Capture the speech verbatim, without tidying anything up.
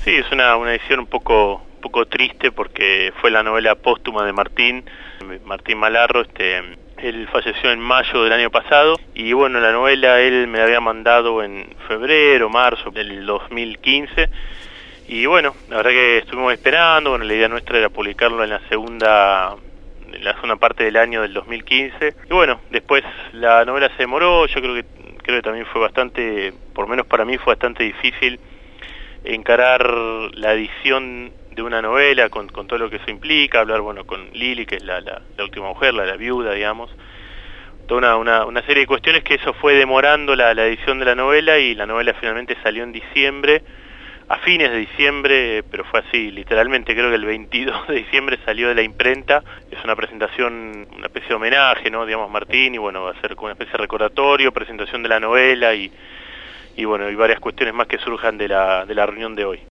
Sí, es una, una edición un poco, un poco triste porque fue la novela póstuma de Martín, Martín Malarro. Este, él falleció en mayo del año pasado y bueno, la novela él me la había mandado en febrero, marzo del dos mil quince y bueno, la verdad que estuvimos esperando. Bueno, la idea nuestra era publicarlo en la segunda, en la segunda parte del año del dos mil quince y bueno, después la novela se demoró. Yo creo que, creo que también fue bastante, por lo menos para mí fue bastante difícil encarar la edición de una novela con, con todo lo que eso implica, hablar bueno con Lili, que es la, la, la última mujer, la, la viuda, digamos, toda una, una, una serie de cuestiones que eso fue demorando la, la edición de la novela, y la novela finalmente salió en diciembre, a fines de diciembre, pero fue así, literalmente creo que el veintidós de diciembre salió de la imprenta. Es una presentación, una especie de homenaje, ¿no? Digamos, Martín, y bueno, va a ser como una especie de recordatorio, presentación de la novela y y bueno, y varias cuestiones más que surjan de la, de la reunión de hoy.